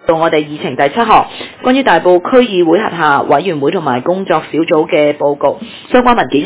到我哋議程第7項，關於大埔區議會轄下委員會同埋工作小組嘅報告，相關文件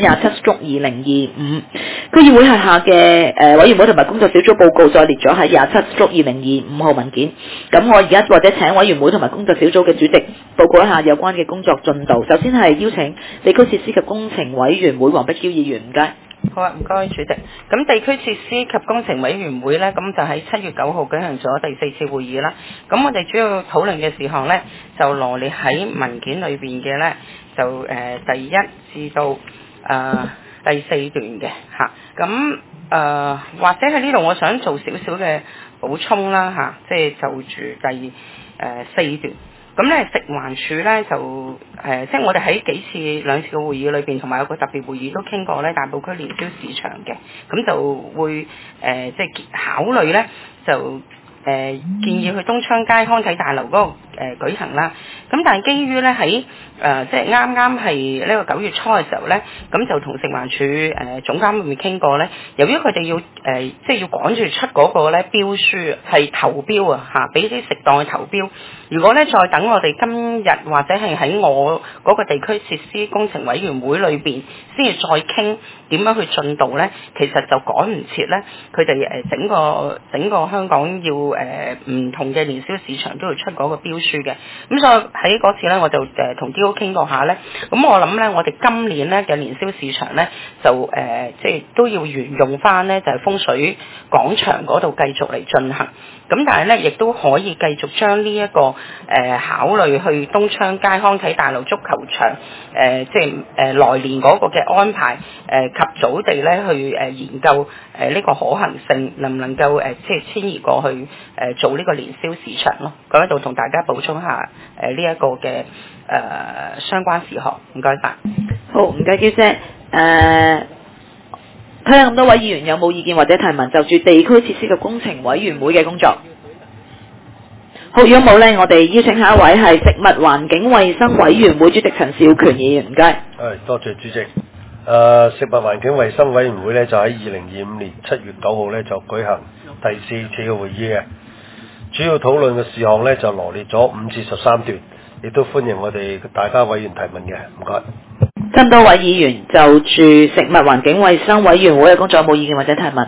27/2025。區議會轄下嘅委員會同埋工作小組報告再列咗喺27/2025號文件。咁我而家或者請委員會同埋工作小組嘅主席報告一下有關嘅工作進度。首先係邀請地區設施及工程委員會黃碧嬌議員，唔該。 好啊，唔該主席。咁地區設施及工程委員會呢，咁就喺7月9號舉行咗第4次會議啦。咁我哋主要討論嘅事項呢，就羅列喺文件裏邊嘅呢，就第1至到第4段嘅嚇。咁或者喺呢度我想做少少嘅補充啦嚇，即係就住第4段。咁咧食環署咧就即係我哋喺兩次嘅會議裏邊，同埋有個特別會議都傾過咧大埔區年宵市場嘅，咁就會即係考慮咧就建議去東昌街康體大樓嗰個舉行啦。咁但係基於咧喺即係啱啱係呢個9月初嘅時候咧，咁就同食環署總監裏面傾過咧，由於佢哋要即係要趕住出嗰個咧標書係投標啊嚇，俾啲適當嘅投標。如果咧再等我哋今日或者係喺我嗰個地區設施工程委員會裏邊先至再傾點樣去進度咧，其實就趕唔切咧。佢哋整個香港要唔同嘅年宵市場都要出嗰個標書嘅。咁所以喺嗰次咧，我就同 D.O. 傾過下咧。咁我諗咧，我哋今年咧嘅年宵市場咧，就即係都要沿用翻咧，就係風水廣場嗰度繼續嚟進行。咁但係咧，亦都可以繼續將呢一個考慮去東昌街康體大樓足球場即係來年嗰個嘅安排及早地咧去研究呢個可行性，能唔能夠即係遷移過去做呢個年宵市場咯。咁喺度同大家補充下呢一個嘅相關事項。唔該晒。 好，唔該嬌姐。睇下咁多位議員有冇意見或者提問，就住地區設施及工程委員會嘅工作。好，如果冇呢，我哋邀請下一位係食物環境衛生委員會主席陳兆權議員，唔該。 多謝主席。食物環境衛生委員會呢，就喺2025年7月9號呢，就舉行第4次嘅會議嘅，主要討論嘅事項呢，就羅列咗5至13段，亦都歡迎我哋大家委員提問嘅，唔該。 咁多位議員就住食物環境衛生委員會嘅工作有冇意見或者提問？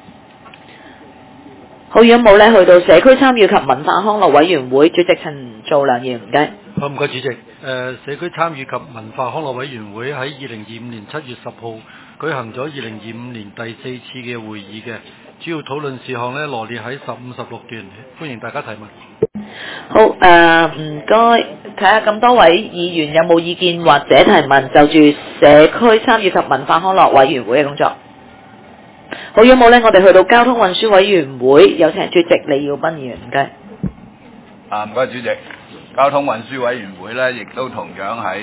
好，如果冇呢，去到社區參與及文化康樂委員會主席陳造良議員，唔該。 好，唔該主席。社區參與及文化康樂委員會喺2025年7月10號舉行咗2025年第4次嘅會議嘅，主要討論事項呢，羅列喺15、16段，歡迎大家提問。 好，唔該，睇下咁多位議員有冇意見或者提問，就住社區參與及文化康樂委員會嘅工作。好，如果冇呢，我哋去到交通運輸委員會，有請主席李耀斌議員，唔該。 唔該主席。交通運輸委員會呢，亦都同樣喺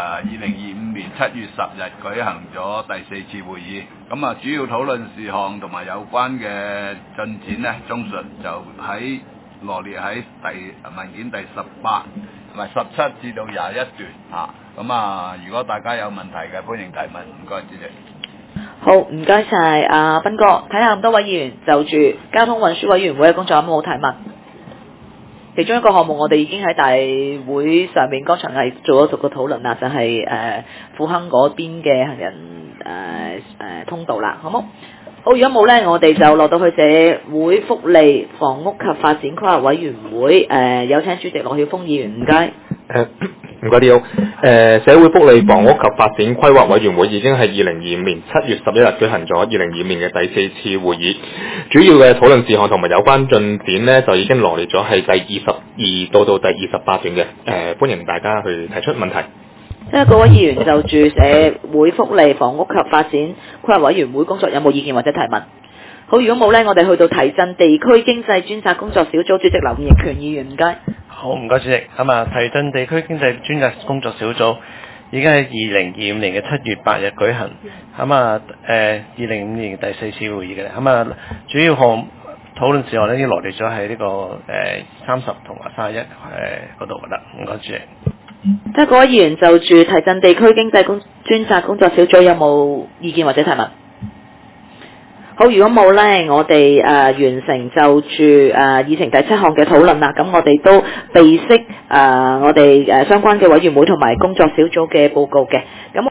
2025年7月10日舉行咗第4次會議。咁主要討論事項同埋有關嘅進展呢，綜述就喺羅列喺文件第18同埋17至到21段嚇。如果大家有問題嘅，歡迎提問。唔該主席。 好，唔該晒阿斌哥。睇下咁多位議員就住交通運輸委員會嘅工作有冇提問？其中一個項目我哋已經喺大會上面剛才係做咗個討論啦，就係富亨嗰邊嘅行人通道啦，好冇？好，如果冇呢，我哋就落到去社會福利房屋及發展規劃委員會，有請主席羅曉峰議員，唔該。 唔該你好。社會福利房屋及發展規劃委員會已經係2025年7月11日舉行咗2025年嘅第4次會議，主要嘅討論事項同埋有關進展呢，就已經羅列咗係第22到第28段嘅，歡迎大家去提出問題。 即係各位議員就住社會福利房屋及發展規劃委員會工作有冇意見或者提問？好，如果冇呢，我哋去到提振地區經濟專責工作小組主席劉業權議員，唔該。 好，唔該主席。提振地區經濟專責工作小組已經喺2025年嘅7月8日舉行。2025年第4次會議嘅。主要項討論事項呢，已經羅列咗喺呢個30同埋31嗰度啦。唔該主席。 即係各位議員就住提振地區經濟專責工作小組有冇意見或者提問？好， 好，如果冇呢，我哋完成就住議程第7項嘅討論啦。咁我哋都備悉我哋相關嘅委員會同埋工作小組嘅報告嘅。咁